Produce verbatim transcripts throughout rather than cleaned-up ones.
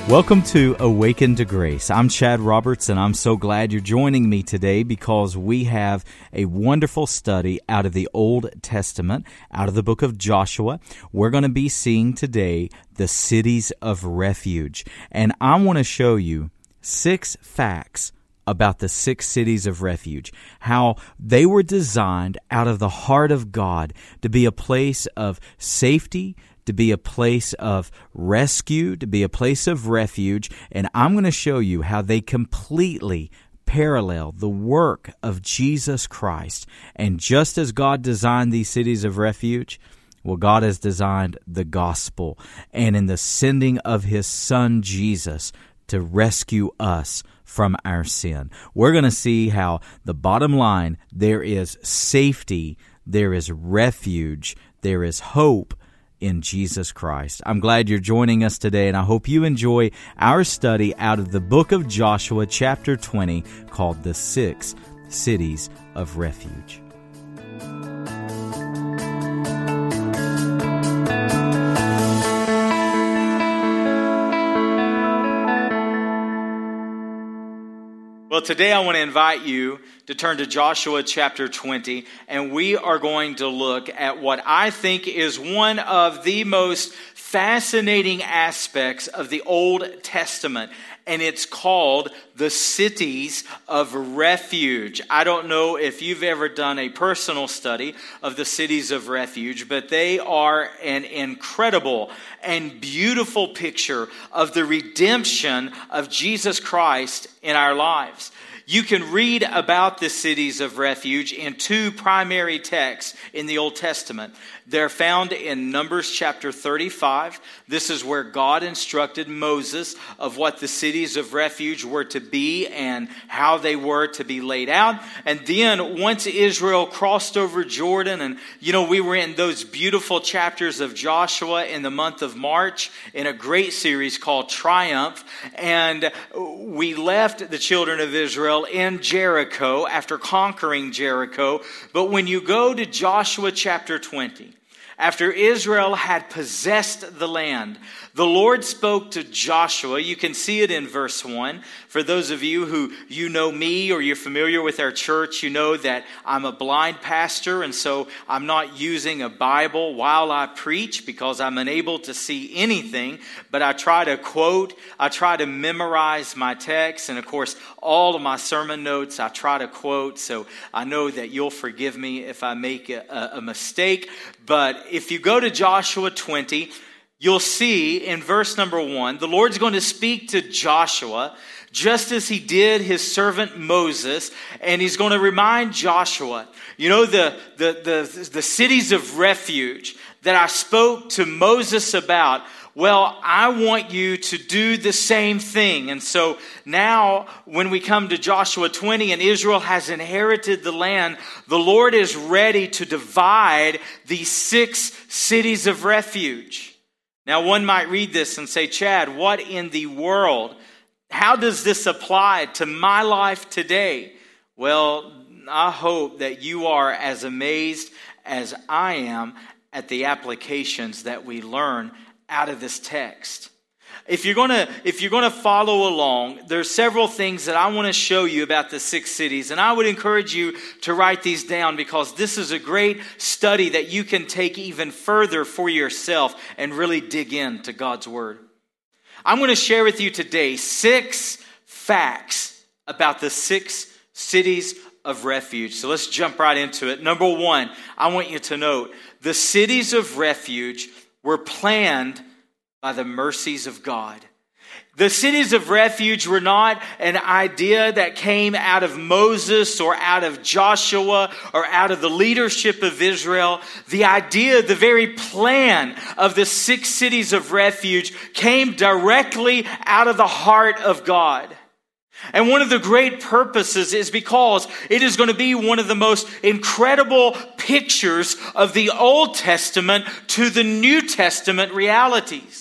Welcome to Awaken to Grace. I'm Chad Roberts, and I'm so glad you're joining me today because we have a wonderful study out of the Old Testament, out of the book of Joshua. We're going to be seeing today the cities of refuge, and I want to show you six facts about the six cities of refuge, how they were designed out of the heart of God to be a place of safety, to be a place of rescue, to be a place of refuge, and I'm going to show you how they completely parallel the work of Jesus Christ. And just as God designed these cities of refuge, well, God has designed the gospel and in the sending of His Son Jesus to rescue us from our sin. We're going to see how the bottom line, there is safety, there is refuge, there is hope in Jesus Christ. I'm glad you're joining us today, and I hope you enjoy our study out of the book of Joshua, chapter twenty, called The Six Cities of Refuge. Well, today I want to invite you to turn to Joshua chapter twenty, and we are going to look at what I think is one of the most fascinating aspects of the Old Testament, and it's called the cities of refuge. I don't know if you've ever done a personal study of the cities of refuge, but they are an incredible and beautiful picture of the redemption of Jesus Christ in our lives. You can read about the cities of refuge in two primary texts in the Old Testament. They're found in Numbers chapter thirty-five. This is where God instructed Moses of what the cities of refuge were to be and how they were to be laid out. And then once Israel crossed over Jordan, and you know, we were in those beautiful chapters of Joshua in the month of March in a great series called Triumph. And we left the children of Israel in Jericho after conquering Jericho. But when you go to Joshua chapter twenty, after Israel had possessed the land, the Lord spoke to Joshua. You can see it in verse one. For those of you who you know me or you're familiar with our church, you know that I'm a blind pastor, and so I'm not using a Bible while I preach because I'm unable to see anything, but I try to quote, I try to memorize my text, and of course, all of my sermon notes I try to quote, so I know that you'll forgive me if I make a, a mistake. But if you go to Joshua twenty, you'll see in verse number one, the Lord's going to speak to Joshua just as He did His servant Moses, and He's going to remind Joshua, you know, the, the, the, the cities of refuge that I spoke to Moses about, well, I want you to do the same thing. And so now when we come to Joshua twenty and Israel has inherited the land, the Lord is ready to divide these six cities of refuge. Now one might read this and say, Chad, what in the world? How does this apply to my life today? Well, I hope that you are as amazed as I am at the applications that we learn out of this text. If you're gonna, if you're gonna follow along, there's several things that I want to show you about the six cities, and I would encourage you to write these down because this is a great study that you can take even further for yourself and really dig into God's Word. I'm going to share with you today six facts about the six cities of refuge. So let's jump right into it. Number one, I want you to note the cities of refuge were planned by the mercies of God. The cities of refuge were not an idea that came out of Moses or out of Joshua or out of the leadership of Israel. The idea, the very plan of the six cities of refuge came directly out of the heart of God. And one of the great purposes is because it is going to be one of the most incredible pictures of the Old Testament to the New Testament realities.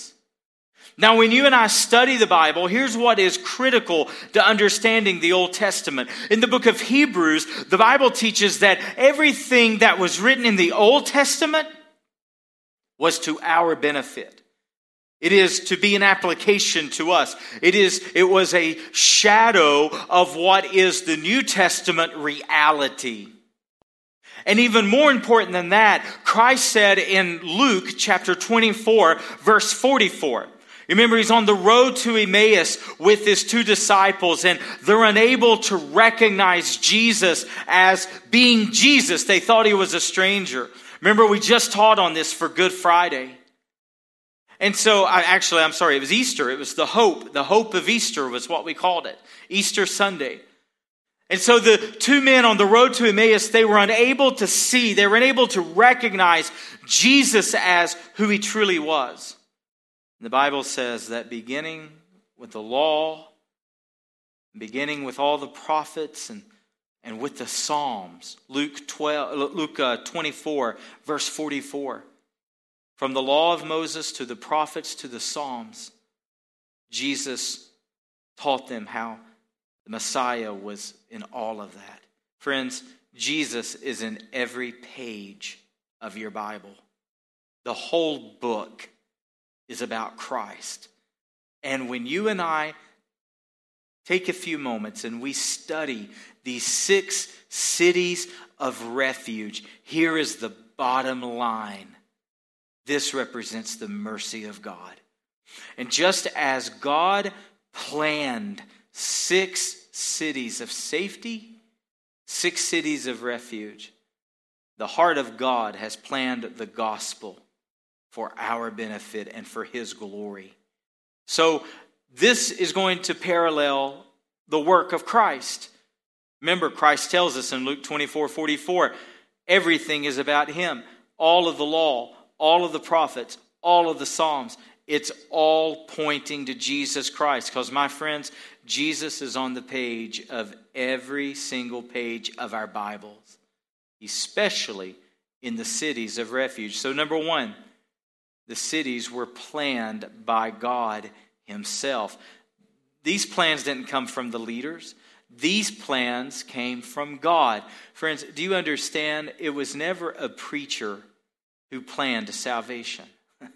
Now, when you and I study the Bible, here's what is critical to understanding the Old Testament. In the book of Hebrews, the Bible teaches that everything that was written in the Old Testament was to our benefit. It is to be an application to us. It is, it was a shadow of what is the New Testament reality. And even more important than that, Christ said in Luke chapter twenty-four, verse forty-four. Remember, he's on the road to Emmaus with his two disciples, and they're unable to recognize Jesus as being Jesus. They thought he was a stranger. Remember, we just taught on this for Good Friday. And so, I, actually, I'm sorry, it was Easter. It was the hope. The hope of Easter was what we called it. Easter Sunday. And so the two men on the road to Emmaus, they were unable to see, they were unable to recognize Jesus as who he truly was. The Bible says that beginning with the law, beginning with all the prophets and, and with the Psalms, Luke twelve, Luke uh, twenty-four, verse forty-four, from the law of Moses to the prophets to the Psalms, Jesus taught them how the Messiah was in all of that. Friends, Jesus is in every page of your Bible. The whole book is about Christ. And when you and I take a few moments and we study these six cities of refuge, here is the bottom line. This represents the mercy of God. And just as God planned six cities of safety, six cities of refuge, the heart of God has planned the gospel for our benefit and for his glory. So this is going to parallel the work of Christ. Remember, Christ tells us in Luke twenty-four forty-four, everything is about him. All of the law, all of the prophets, all of the Psalms, it's all pointing to Jesus Christ. Because, my friends, Jesus is on the page of every single page of our Bibles, especially in the cities of refuge. So, number one, the cities were planned by God himself. These plans didn't come from the leaders. These plans came from God. Friends, do you understand? It was never a preacher who planned salvation.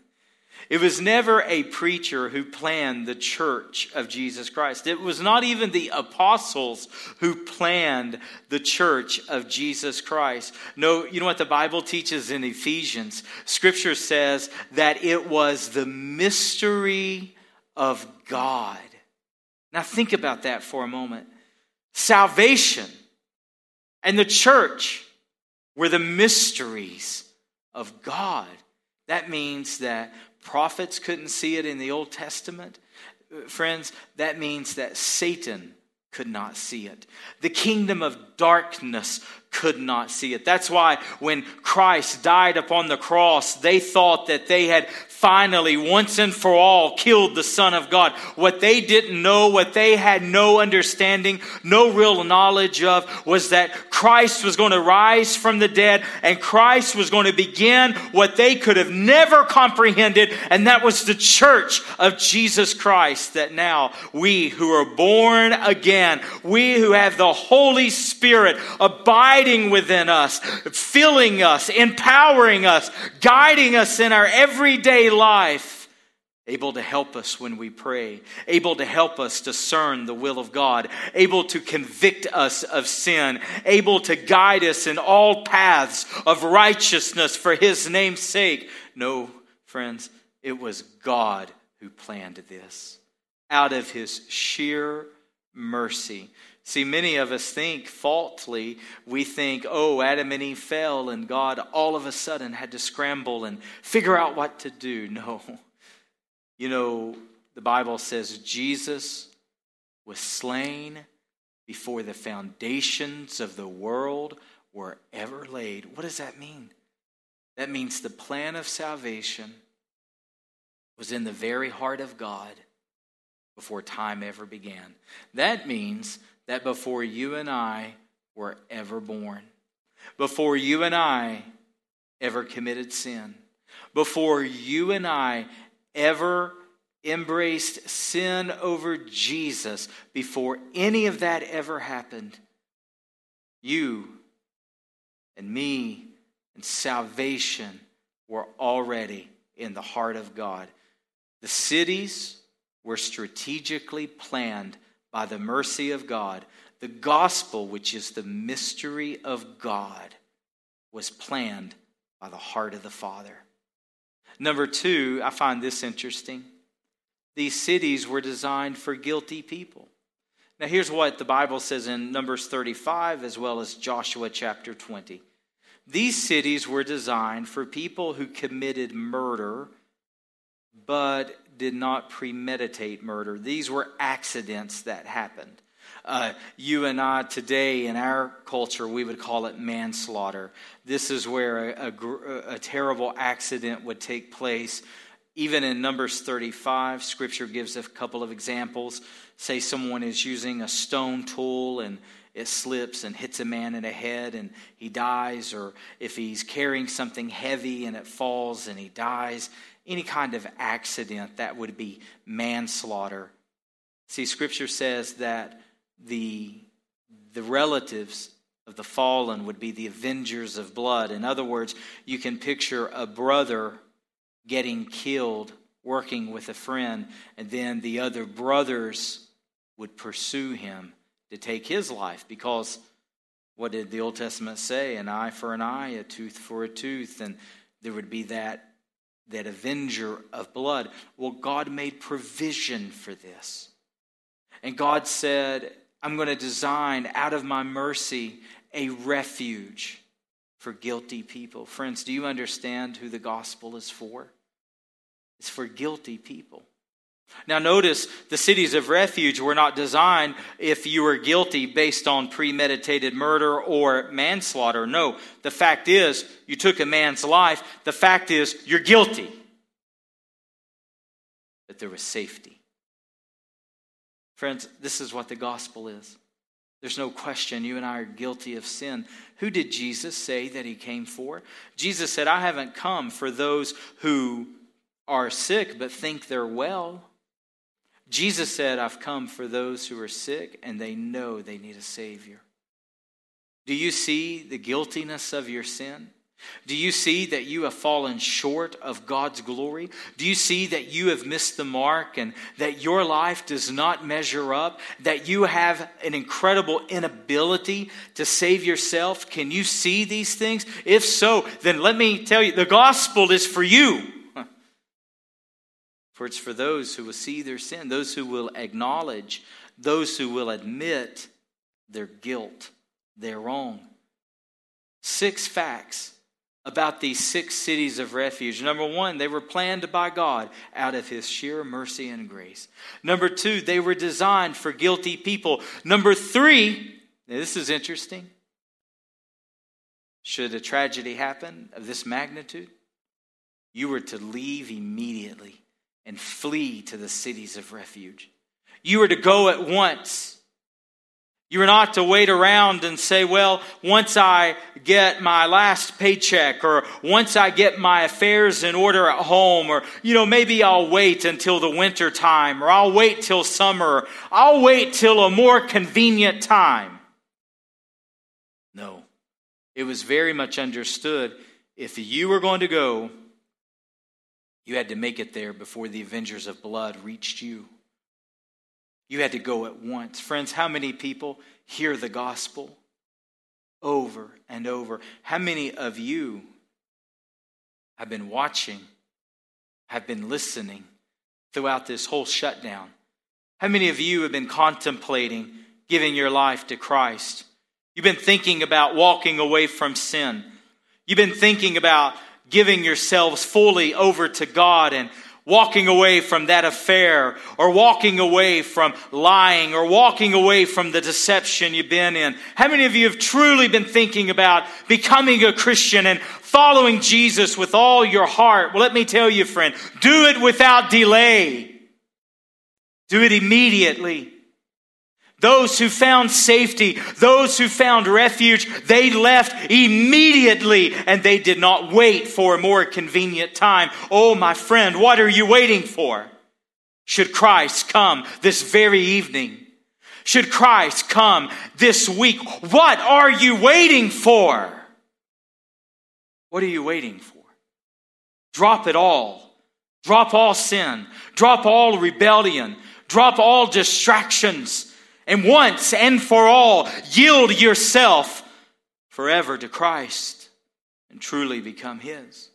It was never a preacher who planned the church of Jesus Christ. It was not even the apostles who planned the church of Jesus Christ. No, you know what the Bible teaches in Ephesians? Scripture says that it was the mystery of God. Now think about that for a moment. Salvation and the church were the mysteries of God. That means that prophets couldn't see it in the Old Testament. Friends, that means that Satan could not see it. The kingdom of darkness could not see it. That's why when Christ died upon the cross, they thought that they had finally, once and for all, killed the Son of God. What they didn't know, what they had no understanding, no real knowledge of, was that Christ was going to rise from the dead, and Christ was going to begin what they could have never comprehended, and that was the church of Jesus Christ. That now we who are born again, we who have the Holy Spirit abiding within us, filling us, empowering us, guiding us in our everyday life, able to help us when we pray, able to help us discern the will of God, able to convict us of sin, able to guide us in all paths of righteousness for his name's sake. No, friends, it was God who planned this out of his sheer mercy. See, many of us think faultily, we think, oh, Adam and Eve fell and God all of a sudden had to scramble and figure out what to do. No. You know, the Bible says Jesus was slain before the foundations of the world were ever laid. What does that mean? That means the plan of salvation was in the very heart of God before time ever began. That means that before you and I were ever born, before you and I ever committed sin, before you and I ever embraced sin over Jesus, before any of that ever happened, you and me and salvation were already in the heart of God. The cities were strategically planned by the mercy of God. The gospel, which is the mystery of God, was planned by the heart of the Father. Number two, I find this interesting. These cities were designed for guilty people. Now here's what the Bible says in Numbers thirty-five as well as Joshua chapter twenty. These cities were designed for people who committed murder but did not premeditate murder. These were accidents that happened. Uh, you and I today in our culture, we would call it manslaughter. This is where a, a, a terrible accident would take place. Even in Numbers thirty-five, Scripture gives a couple of examples. Say someone is using a stone tool and it slips and hits a man in the head and he dies, or if he's carrying something heavy and it falls and he dies. Any kind of accident, that would be manslaughter. See, Scripture says that the, the relatives of the fallen would be the avengers of blood. In other words, you can picture a brother getting killed working with a friend, and then the other brothers would pursue him to take his life, because what did the Old Testament say? An eye for an eye, a tooth for a tooth, and there would be that that avenger of blood. Well, God made provision for this. And God said, I'm going to design out of my mercy a refuge for guilty people. Friends, do you understand who the gospel is for? It's for guilty people. Now notice, the cities of refuge were not designed if you were guilty based on premeditated murder or manslaughter. No, the fact is, you took a man's life. The fact is, you're guilty. But there was safety. Friends, this is what the gospel is. There's no question you and I are guilty of sin. Who did Jesus say that he came for? Jesus said, I haven't come for those who are sick but think they're well. Jesus said, I've come for those who are sick and they know they need a Savior. Do you see the guiltiness of your sin? Do you see that you have fallen short of God's glory? Do you see that you have missed the mark and that your life does not measure up? That you have an incredible inability to save yourself? Can you see these things? If so, then let me tell you, the gospel is for you. For it's for those who will see their sin, those who will acknowledge, those who will admit their guilt, their wrong. Six facts about these six cities of refuge. Number one, they were planned by God out of his sheer mercy and grace. Number two, they were designed for guilty people. Number three, this is interesting. Should a tragedy happen of this magnitude, you were to leave immediately and flee to the cities of refuge. You were to go at once. You were not to wait around and say, well, once I get my last paycheck, or once I get my affairs in order at home, or, you know, maybe I'll wait until the winter time, or I'll wait till summer. I'll wait till a more convenient time. No. It was very much understood, if you were going to go, you had to make it there before the avengers of blood reached you. You had to go at once. Friends, how many people hear the gospel over and over? How many of you have been watching, have been listening throughout this whole shutdown? How many of you have been contemplating giving your life to Christ? You've been thinking about walking away from sin. You've been thinking about giving yourselves fully over to God and walking away from that affair, or walking away from lying, or walking away from the deception you've been in. How many of you have truly been thinking about becoming a Christian and following Jesus with all your heart? Well, let me tell you, friend, do it without delay. Do it immediately. Those who found safety, those who found refuge, they left immediately, and they did not wait for a more convenient time. Oh, my friend, what are you waiting for? Should Christ come this very evening? Should Christ come this week? What are you waiting for? What are you waiting for? Drop it all. Drop all sin. Drop all rebellion. Drop all distractions. And once and for all, yield yourself forever to Christ and truly become His.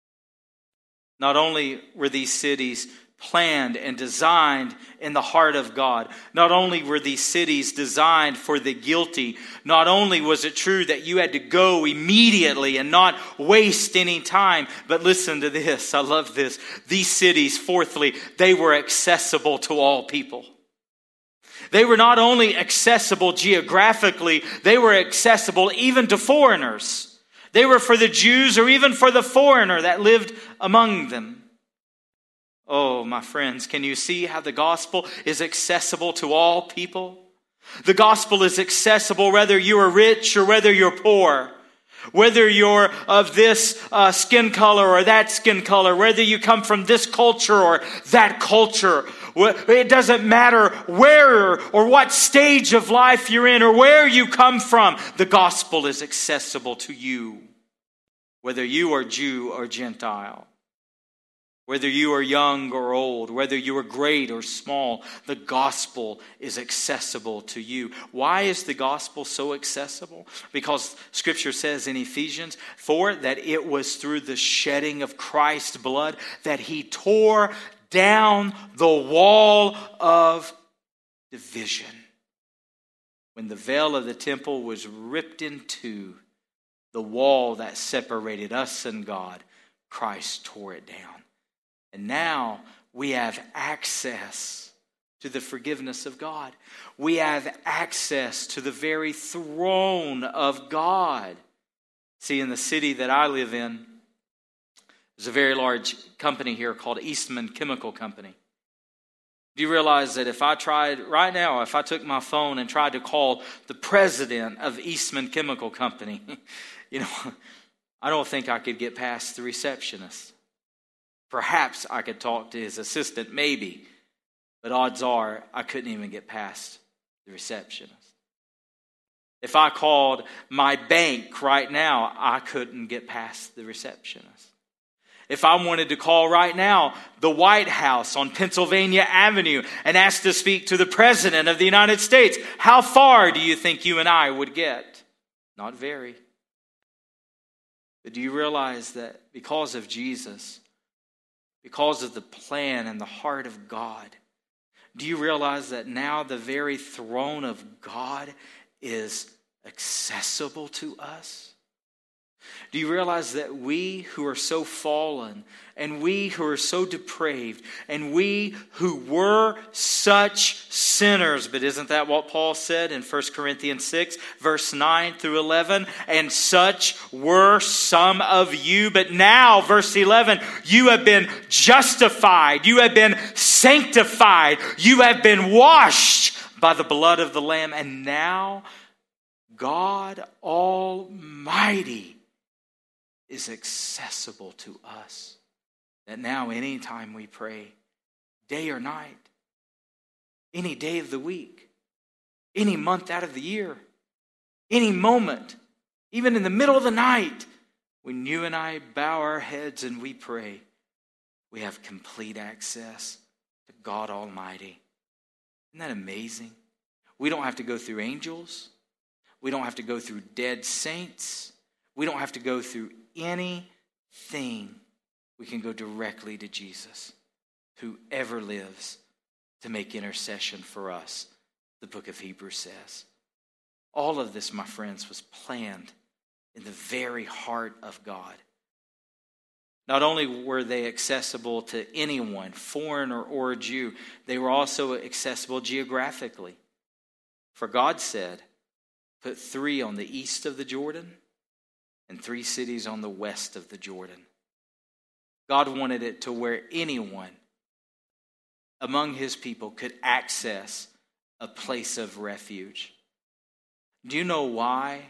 Not only were these cities planned and designed in the heart of God, not only were these cities designed for the guilty, not only was it true that you had to go immediately and not waste any time, but listen to this, I love this. These cities, fourthly, they were accessible to all people. They were not only accessible geographically, they were accessible even to foreigners. They were for the Jews or even for the foreigner that lived among them. Oh, my friends, can you see how the gospel is accessible to all people? The gospel is accessible whether you are rich or whether you're poor. Whether you're of this uh, skin color or that skin color. Whether you come from this culture or that culture. It doesn't matter where or what stage of life you're in or where you come from. The gospel is accessible to you. Whether you are Jew or Gentile. Whether you are young or old, whether you are great or small, the gospel is accessible to you. Why is the gospel so accessible? Because Scripture says in Ephesians four that it was through the shedding of Christ's blood that He tore down the wall of division. When the veil of the temple was ripped in two, the wall that separated us and God, Christ tore it down. And now we have access to the forgiveness of God. We have access to the very throne of God. See, in the city that I live in, there's a very large company here called Eastman Chemical Company. Do you realize that if I tried, right now, if I took my phone and tried to call the president of Eastman Chemical Company, you know, I don't think I could get past the receptionist. Perhaps I could talk to his assistant, maybe. But odds are I couldn't even get past the receptionist. If I called my bank right now, I couldn't get past the receptionist. If I wanted to call right now the White House on Pennsylvania Avenue and ask to speak to the President of the United States, how far do you think you and I would get? Not very. But do you realize that because of Jesus, because of the plan and the heart of God, do you realize that now the very throne of God is accessible to us? Do you realize that we who are so fallen, and we who are so depraved, and we who were such sinners, but isn't that what Paul said in First Corinthians six, verse nine through eleven? And such were some of you, but now, verse eleven, you have been justified, you have been sanctified, you have been washed by the blood of the Lamb, and now God Almighty is accessible to us. That now anytime we pray, day or night, any day of the week, any month out of the year, any moment, even in the middle of the night, when you and I bow our heads and we pray, we have complete access to God Almighty. Isn't that amazing? We don't have to go through angels. We don't have to go through dead saints. We don't have to go through anything. We can go directly to Jesus, who ever lives to make intercession for us, the book of Hebrews says. All of this, my friends, was planned in the very heart of God. Not only were they accessible to anyone, foreigner or Jew, they were also accessible geographically. For God said, put three on the east of the Jordan and three cities on the west of the Jordan. God wanted it to where anyone among his people could access a place of refuge. Do you know why?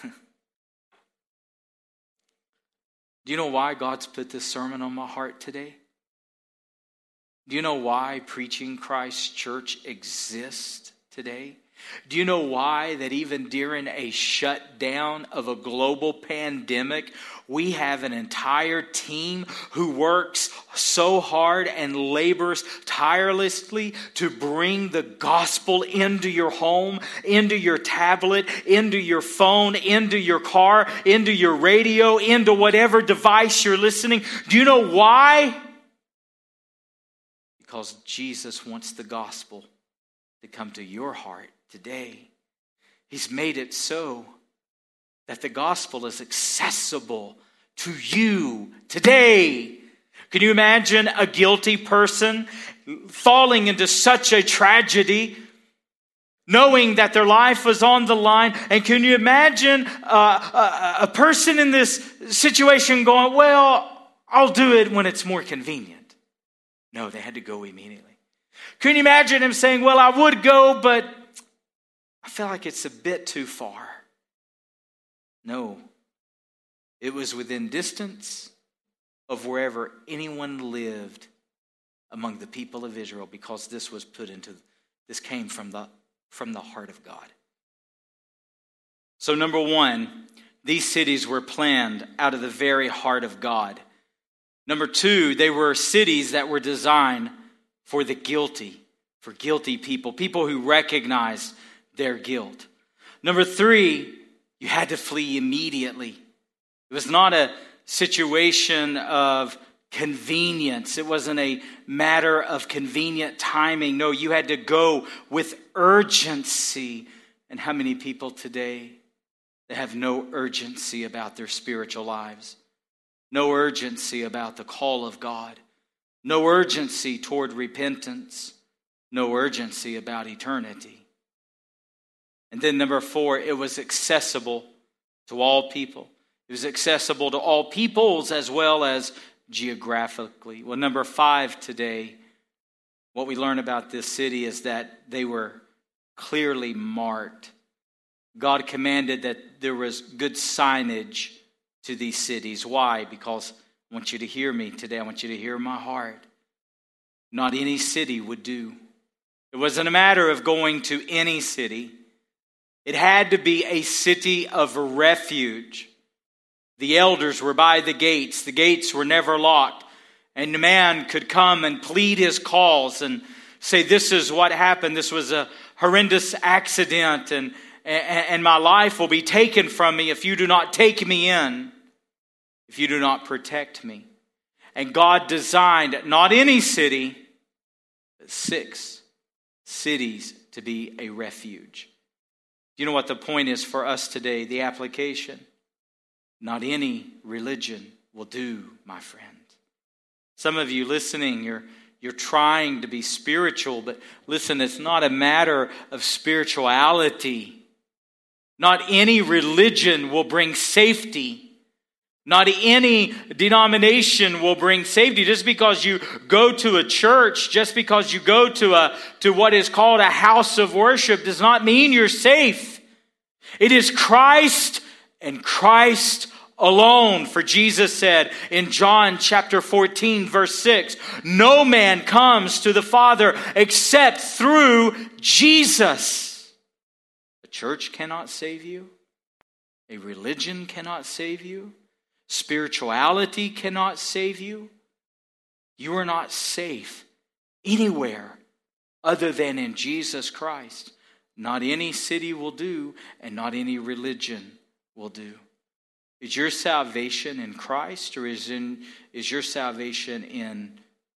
Do you know why God's put this sermon on my heart today? Do you know why Preaching Christ Church exists today? Do you know why that even during a shutdown of a global pandemic, we have an entire team who works so hard and labors tirelessly to bring the gospel into your home, into your tablet, into your phone, into your car, into your radio, into whatever device you're listening? Do you know why? Because Jesus wants the gospel to come to your heart today. He's made it so that the gospel is accessible to you today. Can you imagine a guilty person falling into such a tragedy, knowing that their life was on the line? And can you imagine uh, a, a person in this situation going, well, I'll do it when it's more convenient? No, they had to go immediately. Can you imagine him saying, well, I would go, but I feel like it's a bit too far? No. It was within distance of wherever anyone lived among the people of Israel, because this was put into, this came from the, from the heart of God. So number one, these cities were planned out of the very heart of God. Number two, they were cities that were designed for the guilty, for guilty people, people who recognized their guilt. Number three, you had to flee immediately. It was not a situation of convenience. It wasn't a matter of convenient timing. No, you had to go with urgency. And how many people today, they have no urgency about their spiritual lives? No urgency about the call of God. No urgency toward repentance. No urgency about eternity. And then number four, it was accessible to all people. It was accessible to all peoples as well as geographically. Well, number five today, what we learn about this city is that they were clearly marked. God commanded that there was good signage to these cities. Why? Because I want you to hear me today. I want you to hear my heart. Not any city would do. It wasn't a matter of going to any city. It had to be a city of refuge. The elders were by the gates. The gates were never locked. And the man could come and plead his cause and say, this is what happened. This was a horrendous accident, and, and, and my life will be taken from me if you do not take me in, if you do not protect me. And God designed not any city, but six cities to be a refuge. Do you know what the point is for us today? The application. Not any religion will do, my friend. Some of you listening, you're, you're trying to be spiritual, but listen, it's not a matter of spirituality. Not any religion will bring safety. Not any denomination will bring safety. Just because you go to a church, just because you go to a to what is called a house of worship, does not mean you're safe. It is Christ and Christ alone. For Jesus said in John chapter fourteen, verse six, no man comes to the Father except through Jesus. A church cannot save you. A religion cannot save you. Spirituality cannot save you. You are not safe anywhere other than in Jesus Christ. Not any city will do, and not any religion will do. Is your salvation in Christ, or is in is your salvation in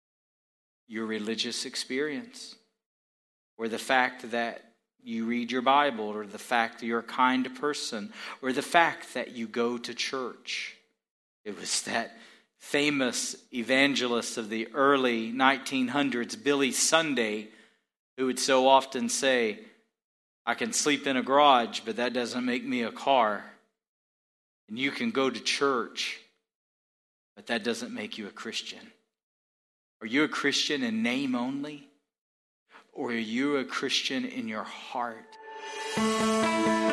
your religious experience? Or the fact that you read your Bible, or the fact that you're a kind person, or the fact that you go to church? It was that famous evangelist of the early nineteen hundreds, Billy Sunday, who would so often say, I can sleep in a garage, but that doesn't make me a car. And you can go to church, but that doesn't make you a Christian. Are you a Christian in name only? Or are you a Christian in your heart?